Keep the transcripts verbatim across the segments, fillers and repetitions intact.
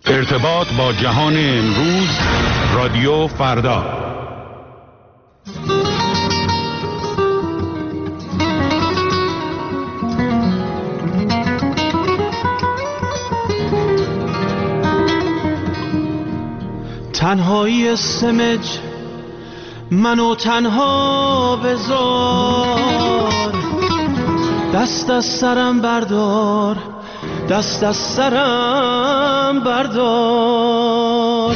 ارتباط با جهان امروز، رادیو فردا. تنهایی سمج منو تنها بذار، دست از سرم بردار، دست از سرم بردار.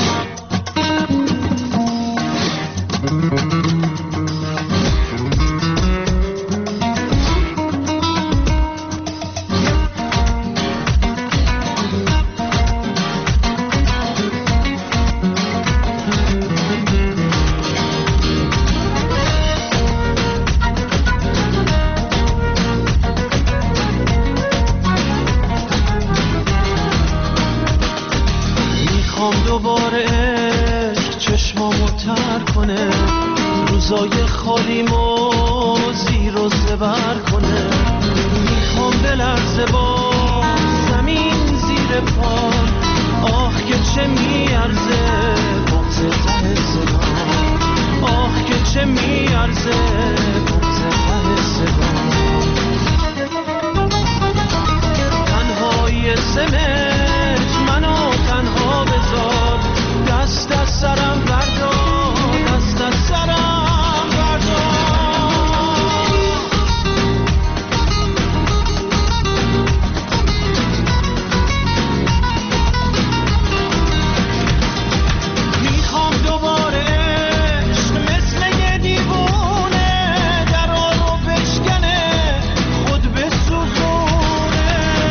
دوباره عشق چشمامو تر کنه، روزای خالیمو زیر و زبر کنه. میخوام بلرزه با زمین زیر پام، آخ که چه میارزه بغض ته زبان، آخ که چه میارزه بغض ته زبان. تنهای سمج منو تنها بذار، دست از سرم بردار، دست از سرم بردار. میخوام دوباره عشق مثل یه دیوونه درا رو بشکنه، خود بسوزونه.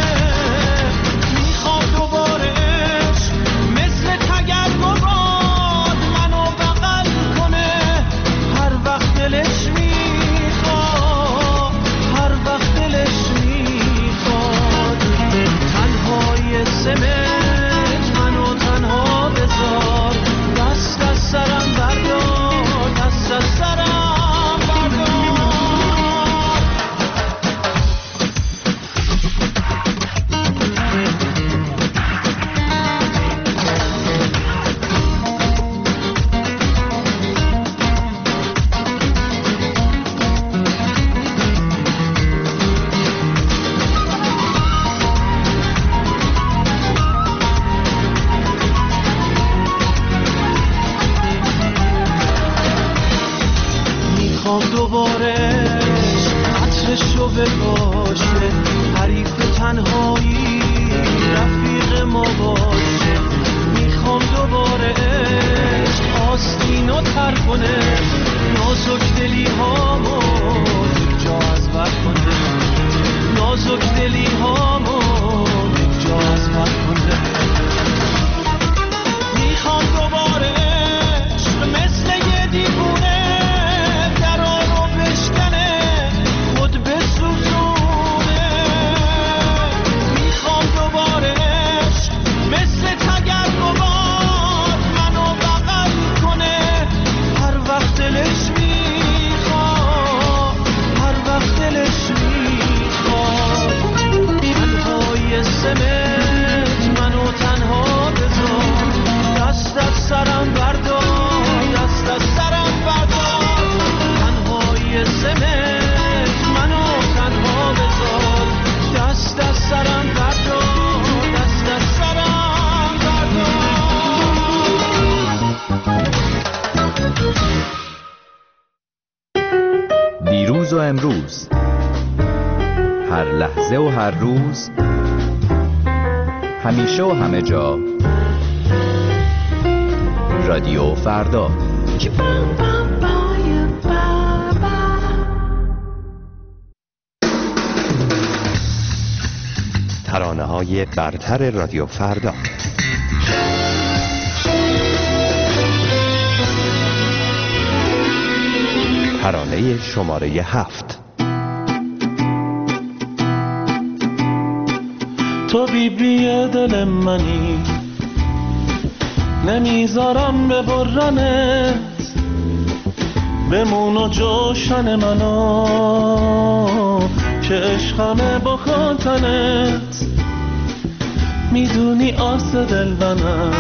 میخوام دوباره عشق مثل تگرگ و باد منو بغل کنه، هر وقت دلش میخواد، هر وقت دلش میخواد. تنهای سمج منو تنها بذار، دست از سرم بردار، دست از سرم بردار. میخوام دوباره عطرشو بپاشه، حریف تنهایی رفیق ما باشه. میخوام دوباره عشق آستینو تر کنه، نازک دلی هامو یک جا از بر کنه، نازک دلی هامو یک جا از بر کنه. میخوام دوباره عشق مثل یه دیوونه درا رو بشکنه، خود بسوزونه. میخوام دوباره عشق مثل تگرگ و باد منو بغل کنه، هر وقت دلش میخواد، هر وقت دلش میخواد. تنهای سمج منو تنها بذار، دست از سرم بردار، دست از سرم بردار. تنهای سمج منو تنها بذار، دست از سرم بردار، دست از سرم بردار. دیروز و امروز، هر لحظه و هر روز، همیشه و همه جا، رادیو فردا. ترانه های برتر رادیو فردا. ترانه شماره هفت. تو بی بی دل منی، نمیذارم ببرنت، بمون و جوشن منو که عشقمه با خاطنت. میدونی آس دل منم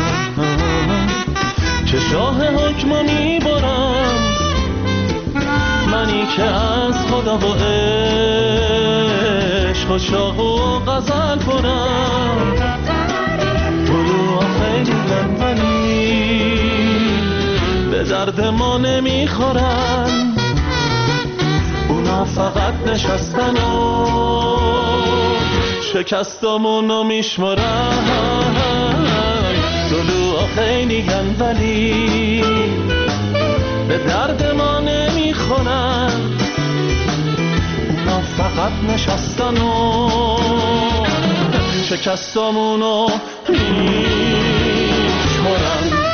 که شاه حکم میبرم، منی که از خدا و عشق و شاه و غزل کنم. طلوع خیلی ولی به درد ما نمیخورن، اونا فقط نشستن و شکستامونو میشمارن. طلوع خیلی ولی به درد ما نمیخورن، اونا فقط نشستن و شکستامونو میشمارن.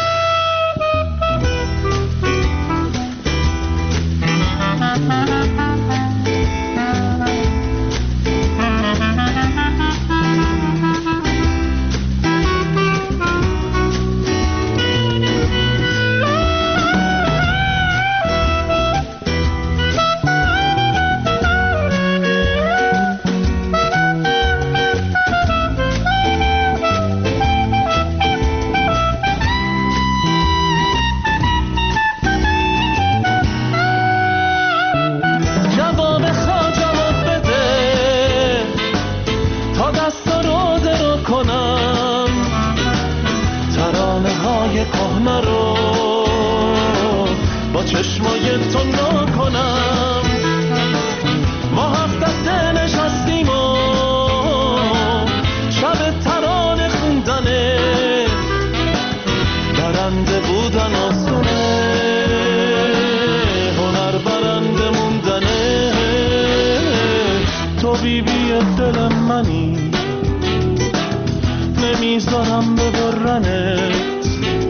نمیذارم ببرنت،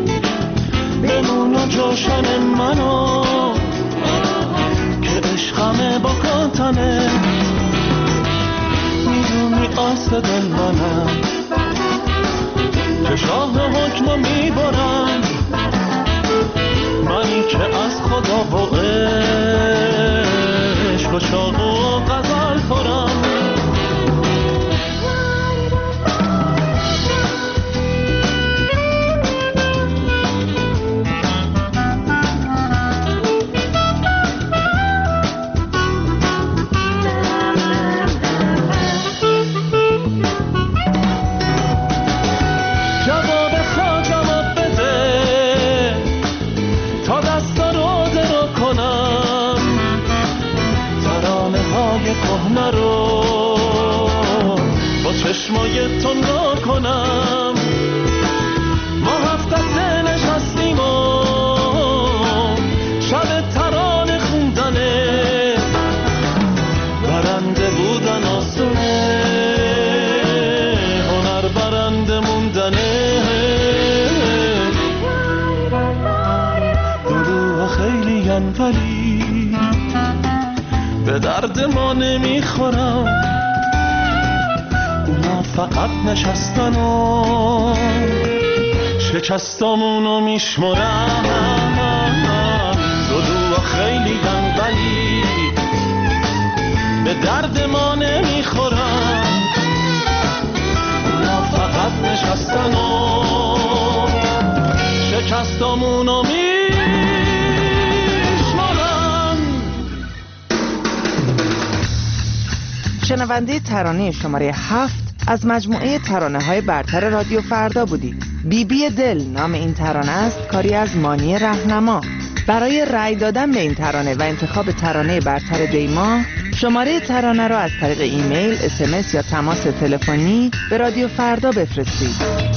بمون جوشن منو که عشقمه با کاتنت. میدونی آس دل منم که شاه حکم میبرم، منی که از خدا و عشق و شاه و غزل خورم. چشمای تو نگاه کنم، ما هفت دسته نشستیم و شب ترانه خوندنه، برنده بودن آسونه، هنر برنده موندنه. دلو خیلی ولی به درد ما نمیخورم، فقط نشستن و شکستامونو میشمارن. دلو خیلی ولی به درد ما نمیخورن، اونا فقط نشستن و شکستامونو میشمارن. شنونده ترانه شماره هفت از مجموعه ترانه‌های برتر رادیو فردا بودید. بی بی دل نام این ترانه است، کاری از مانی رهنما. برای رأی دادن به این ترانه و انتخاب ترانه برتر دیما، شماره ترانه را از طریق ایمیل، اس ام اس یا تماس تلفنی به رادیو فردا بفرستید.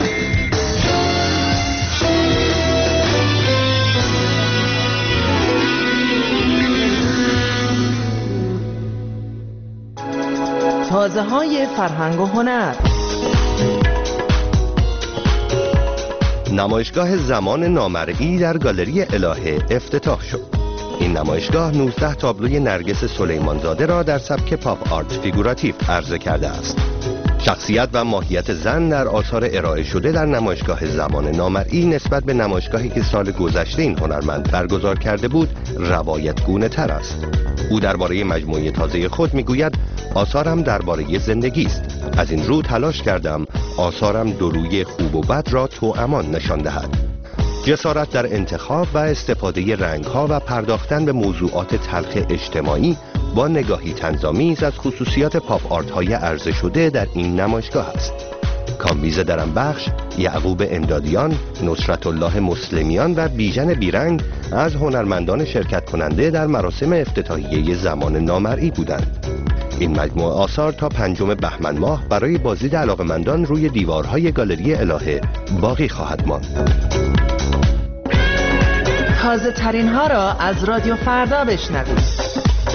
تازه های فرهنگ و هنر. نمایشگاه زمان نامرئی در گالری الهه افتتاح شد. این نمایشگاه نوزده تابلوی نرگس سلیمانزاده را در سبک پاپ آرت فیگوراتیو عرضه کرده است. شخصیت و ماهیت زن در آثار ارائه شده در نمایشگاه زمان نامرئی نسبت به نمایشگاهی که سال گذشته این هنرمند برگزار کرده بود روایتگونه تر است. او درباره مجموعه تازه خود میگوید آثارم درباره زندگی است. از این رو تلاش کردم آثارم دروی خوب و بد را توامان نشان دهد. جسارت در انتخاب و استفاده رنگ‌ها و پرداختن به موضوعات تلخ اجتماعی با نگاهی طنزآمیز از خصوصیات پاپ آرت‌های عرضه شده در این نمایشگاه است. کامبیز درنبخش، یعقوب امدادیان، نصرت الله مسلمیان و بیژن بیرنگ از هنرمندان شرکت کننده در مراسم افتتاحیه زمان نامرئی بودند. این مجموعه آثار تا پنجم بهمن ماه برای بازدید علاقه‌مندان روی دیوارهای گالری الهه باقی خواهد ماند. تازه ترین ها را از رادیو فردا بشنوید.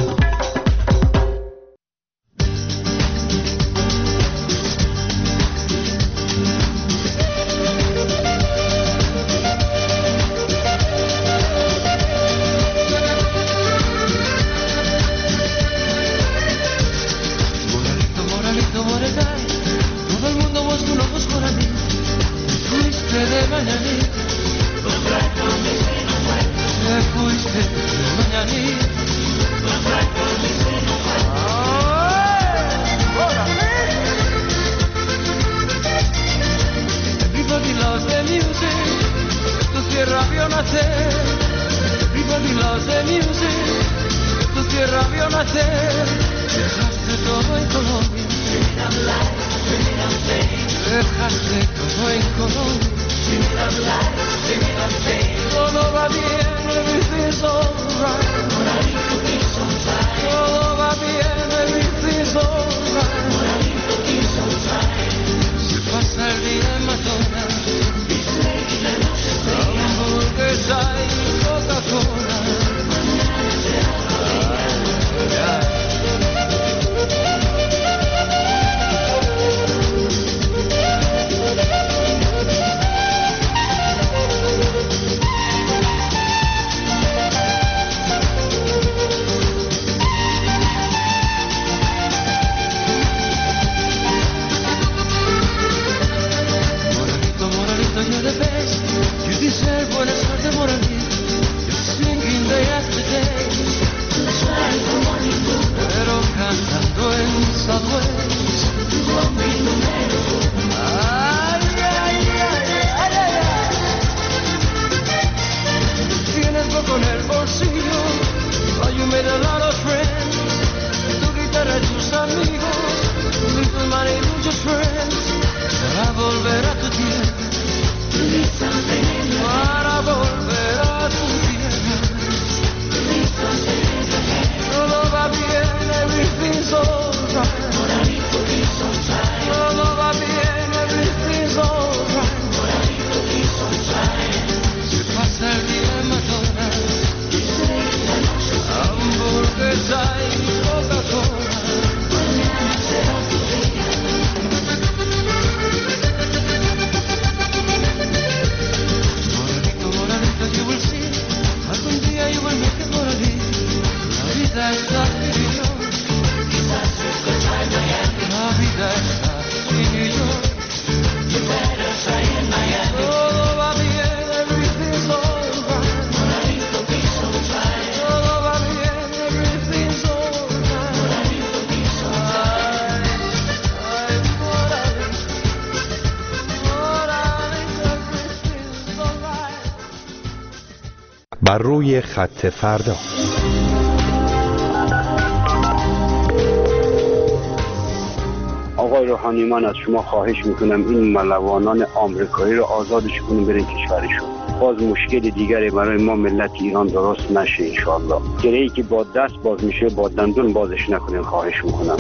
بر روی خط فردا. آقای روحانی، من از شما خواهش میکنم این ملوانان آمریکایی رو آزادش کنیم برین کشورشون. باز مشکل دیگری برای ما ملت ایران درست نشه انشاءالله. گرهی که با دست باز میشه با دندون بازش نکنیم، خواهش میکنم.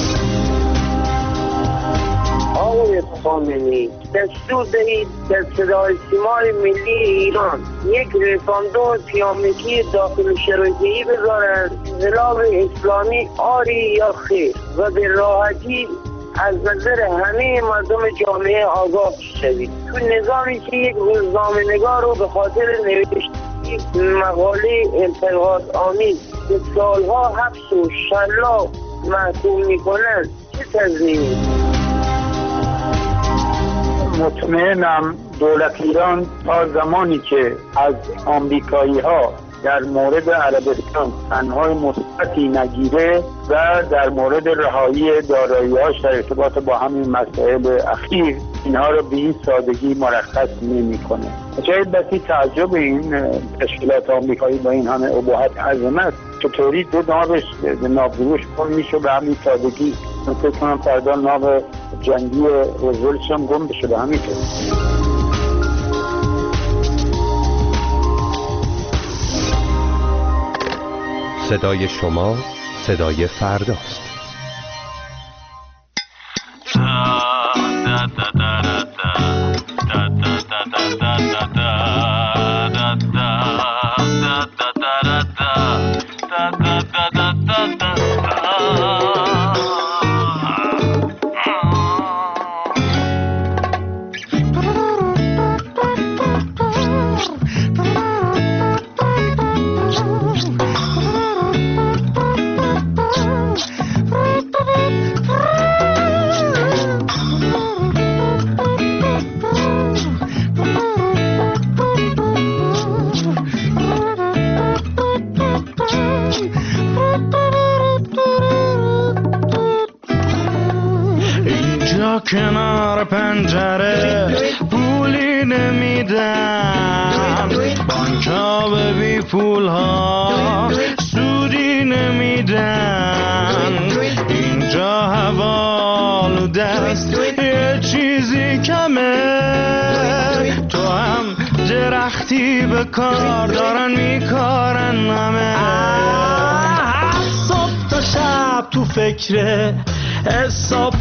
آقای خامنه‌ای دستور دهید در صدای سیمای ملی ایران یک رفراندوم پیامگی داخل شرایطی بذارند انقلاب اسلامی آری یا خیر و به راحتی از نظر همه مردم جامعه آگاه شوید. تو نظامی که یک روزنامه‌نگار رو به خاطر نوشتن مقاله انتقاد آمیز به سالها حبس و شلاق محکوم میکنند، چه تضمینی؟ مطمئنم دولت ایران تا زمانی که از آمریکایی ها در مورد عربستان تنهای مثبتی نگیره و در مورد رهایی دارایی‌هاش در ارتباط با همین مسائل اخیر اینها رو به این سادگی مرخص نمی‌کنه. شاید بسی تعجب این تشکیلات آمریکایی با این همه اباحت عظمت چطوری دو ناوش ناوگروش کن میشه به همین سادگی. من فکر کنم فردا ناو جنگی روزولتش هم گم بشه به همین طور. صدای شما صدای فرداست. کنار پنجره پولی نمیدن، بانک‌ها به بی پول‌ها سودی نمیدن. اینجا هوا آلوده است، یه چیزی کمه. تو هم درختی به کار دارن میکارن همه. صبح تا شب تو فکره حساب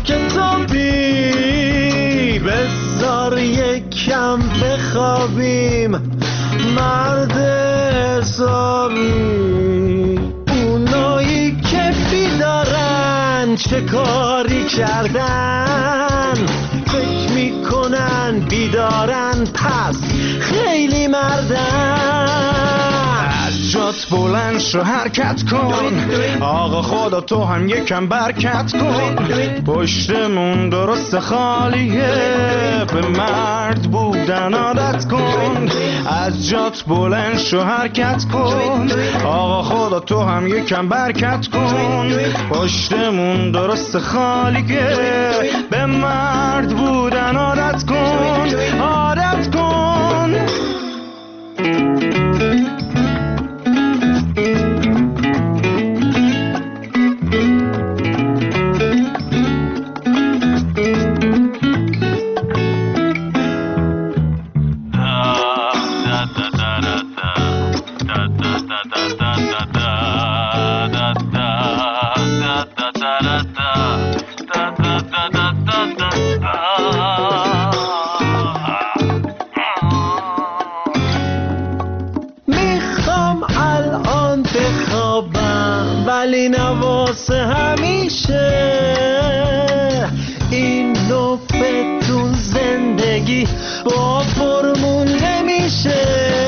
کتابی، بذار یکم بخوابیم مرد حسابی. اونایی که بیدارن چه کاری کردن، فکر میکنن بیدارن پس خیلی مردن. جات بلند شو حرکت کن، آقا خدا تو هم یکم برکت کن. پشتمون درست خالیه، به مرد بودن عادت کن. از جات بلند شو حرکت کن، آقا خدا تو هم یکم برکت کن. پشتمون درست خالیه، به مرد بودن عادت کن، عادت کن. میخوام الان بخوابم ولی نواسه همیشه. این نوفتون زندگی با فرمول نمیشه.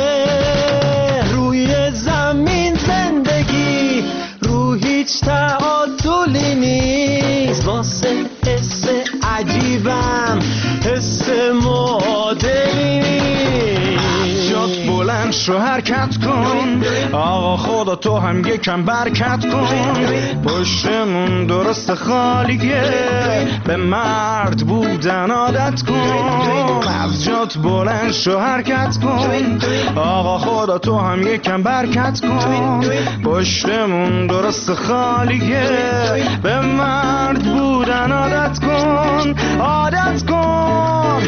روی زمین زندگی رو هیچ تعادلی نیست. واسه حس عجیبم حس معادلی نیست. جات بلند شو حرکت کن، آقا خدا تو هم یکم برکت کن. پشتمون درست خالیه، به مرد بودن عادت کن. از جات بلند شو حرکت کن، آقا خدا تو هم یکم برکت کن. پشتمون درست خالیه، به مرد بودن عادت کن، عادت کن.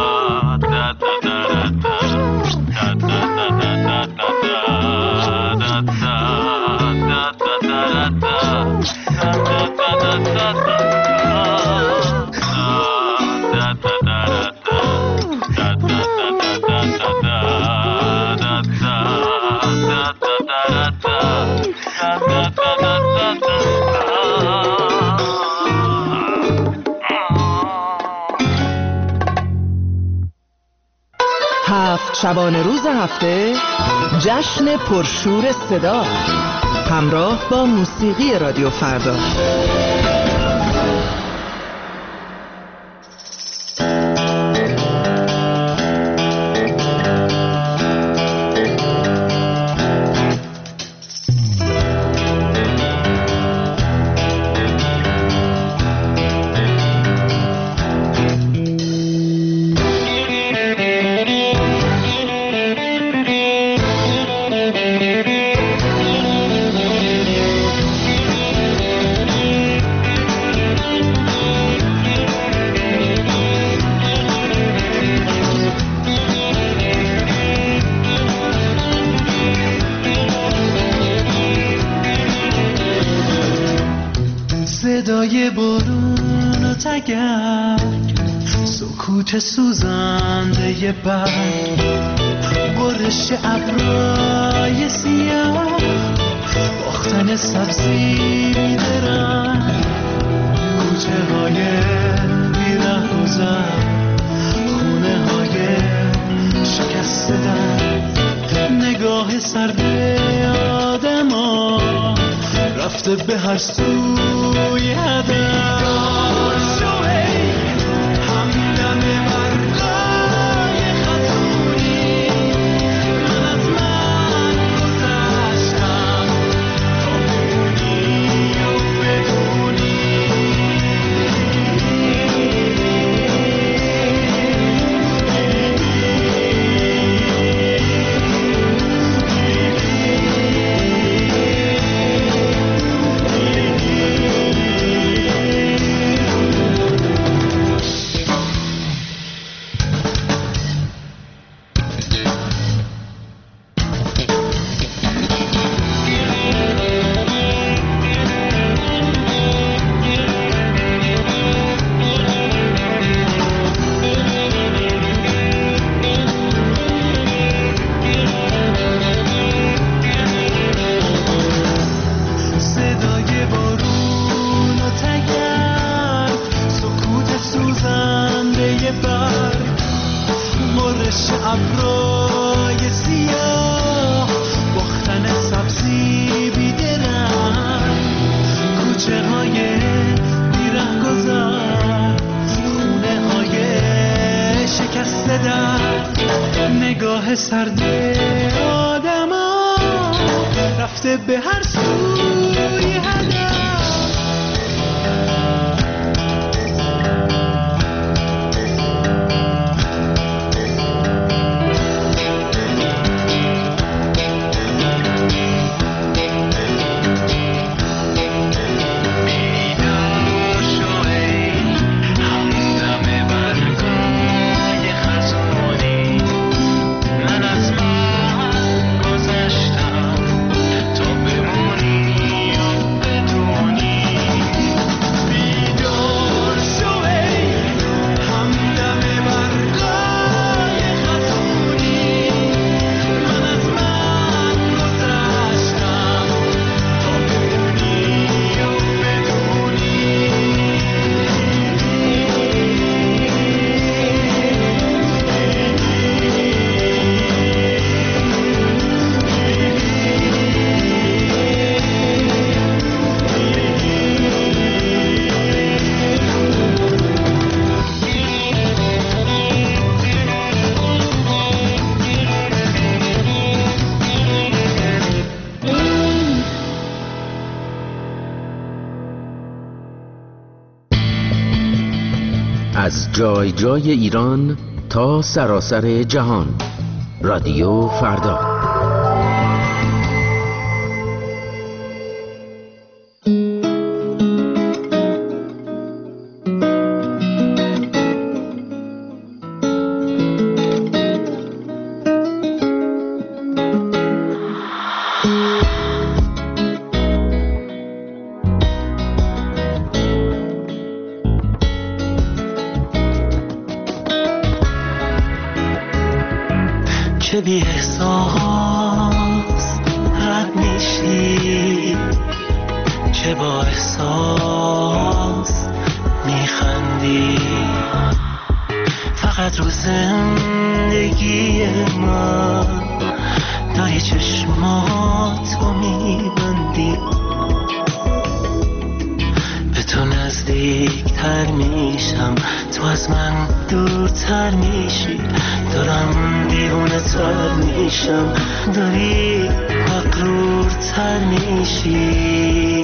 هفت شبانه روز هفته جشن پرشور صدا همراه با موسیقی رادیو فردا. تگرگ، سکوت سوزنده برگ، برش ابرای سیاه، باختن سبزی بیدرنگ، کوچه های بیره گذر، خونه های شکسته در، نگاه سرد آدم ها رفته به هر سوی هدف. سرد آدم ها رفته به هر سوی هدف. از جای جای ایران تا سراسر جهان، رادیو فردا. چه بی احساس رد میشی، چه با احساس میخندی، فقط رو زندگی من داری چشماتو میبندی، به تو نزدیکتر میشم، تو از من دورتر میشی، دارم دیوونه تر میشم، داری مغرورتر میشی.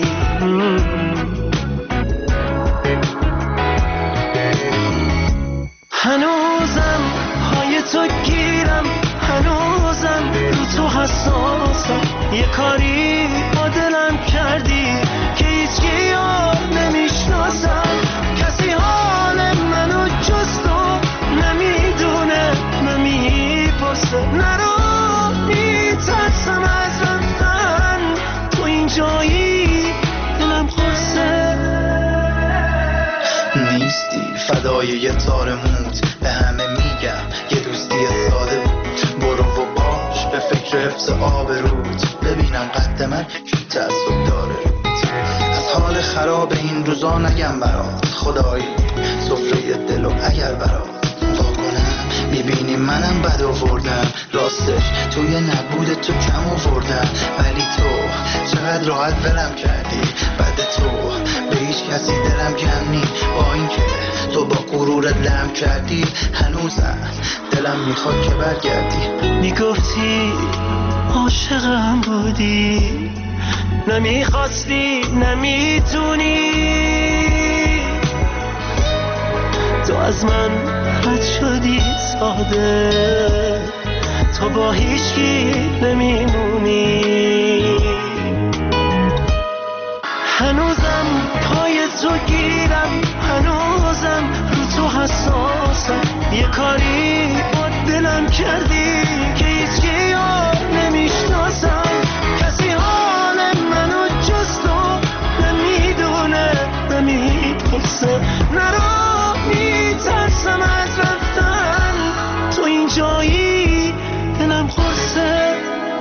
هنوزم پای تو گیرم، هنوزم رو تو حساسم، یه کاری با دلم کردی که هیچکی یاد نمیشناسم، کسی حال منو جز تو نمیدونه، نمیپرسه، نرو میترسم از رفتن، تو اینجایی دلم خورسه نیست پای یه تار موت به همه میگم یه دوستی ساده بود، برو و باش به فکر حفظ آبروت، ببینم قد من که تعصب داره روت. از حال خراب این روزا نگم برات خدایی سفره دلو اگر برات واکنم، میبینی منم بد آوردم راستش توی نبود تو کم آوردم، ولی تو چقدر راحت ولم کردی، بعد تو به هیچ کسی دلم کم نی، با اینکه تو با غرورت لم کردی هنوزم دلم میخواد که برگردی. میگفتی عاشقم بودی، نمیخواستی نمیتونی، تو از من رد شدی ساده، تو با هیچکی نمیمونی. هنوزم پای تو گیرم، هنوزم رو تو حساسم، یه کاری با دلم کردی که هیچکی یاد نمیشناسم، کسی حال منو جز تو نمیدونه نمیپرسه، نرو میترسم از رفتن، تو این جایی دلم خورسه.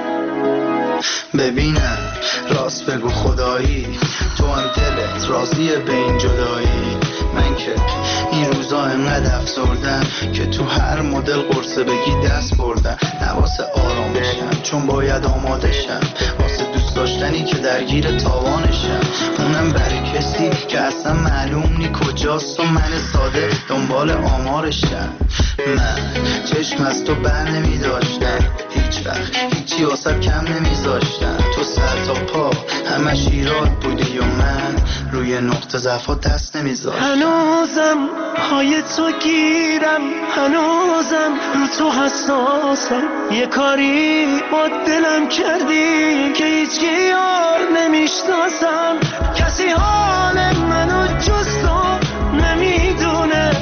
ببینم راست بگو خدایی تو هم دلت راضیه به این جدایی، من که این روزا انقدر افسردم که تو هر مدل قرصه بگی دست بردم، نواسه آرام بشم چون باید آماده شم واسه دوست داشتنی که درگیر تاوانشم، اونم برای کسی که اصلا معلوم نی کجاست و من ساده دنبال آمارشم. من چشم از تو بر نمی داشتم هیچ وقت، هیچی واسه کم نمی زاشتم، تو سر تا پا همش ایراد بودی و من روی نقطه ضعفات دست نمی زاشتم. هنوزم پای تو گیرم، هنوزم رو تو حساسم، یه کاری با دلم کردی که هیچکی یار نمیشناسم، کسی حال منو جز تو نمیدونه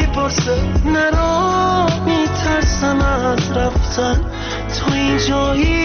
نمیپرسه، نرو میترسم از رفتن، تو این جایی